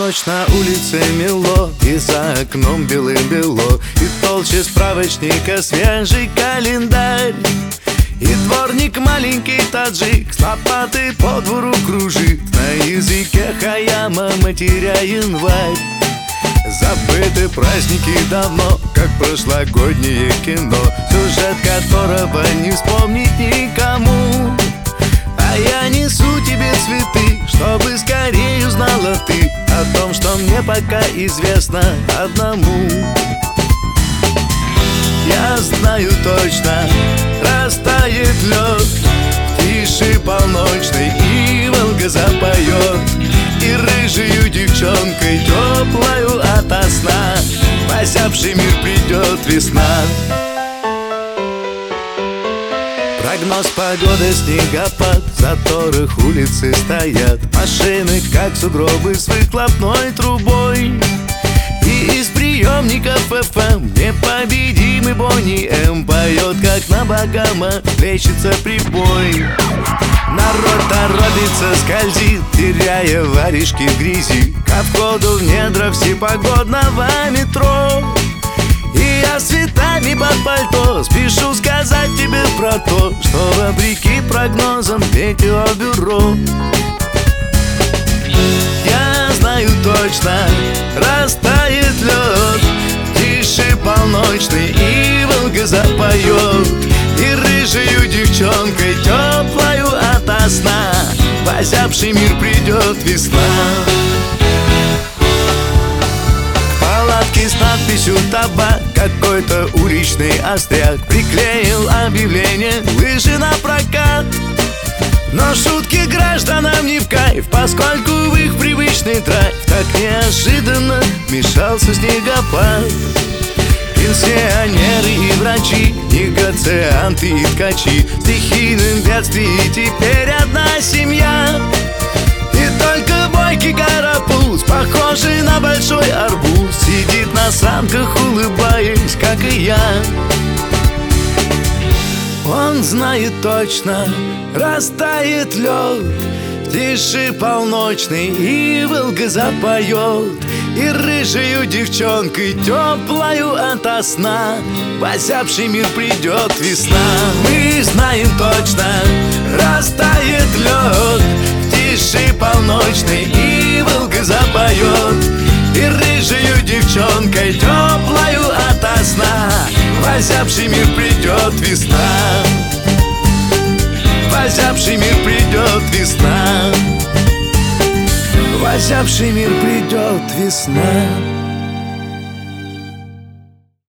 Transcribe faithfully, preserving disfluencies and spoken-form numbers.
ночь, на улице мело, и за окном белым-бело, и толще справочника свежий календарь. И дворник маленький таджик с лопатой по двору кружит, на языке хаяма матеря январь. Забыты праздники давно, как прошлогоднее кино, сюжет которого не вспомнить никому. А я несу тебе цветы, чтобы скорее узнала ты о том, что мне пока известно одному. Я знаю точно, растает лед в тиши полночной, и Волга запоет, и рыжею девчонкой теплою ото сна в озябший мир придет весна. Прогноз погоды, снегопад, в заторах улицы стоят машины, как сугробы с выхлопной трубой. И из приемников эф эм непобедимый Бонни М поет, как на Багама плещется прибой. Народ торопится, скользит, теряя варежки в грязи, ко входу в недра всепогодного метро. И я с цветами под пальто спешу сказать тебе про то, что вопреки прогнозам метеобюро. Я знаю точно, растает лед в тиши полночной, и Волга запоет, и рыжею девчонкой теплою ото сна в озябший мир придет весна. К палатке с надписью «Табак» какой-то уличный остряк приклеил объявление «Лыжи на прокат». Но шутки гражданам не в кайф, поскольку в их привычный драйв так неожиданно вмешался снегопад. Пенсионеры и врачи, негацианты и ткачи, в стихийном бедствии теперь одна семья. И только бойкий карапуз, похожий на большой арбуз, сидит на санках, улыбаясь, как и я. Он знает точно, растает лед в тиши полночной, и Волга запоет, и рыжею девчонкой теплою ото сна в озябший мир придет весна. Мы знаем точно, растает лед в тиши полночной, и Волга запоет, и рыжею девчонкой теплою ото сна в озябший мир придет весна. В озябший мир придет весна. В озябший мир придет весна.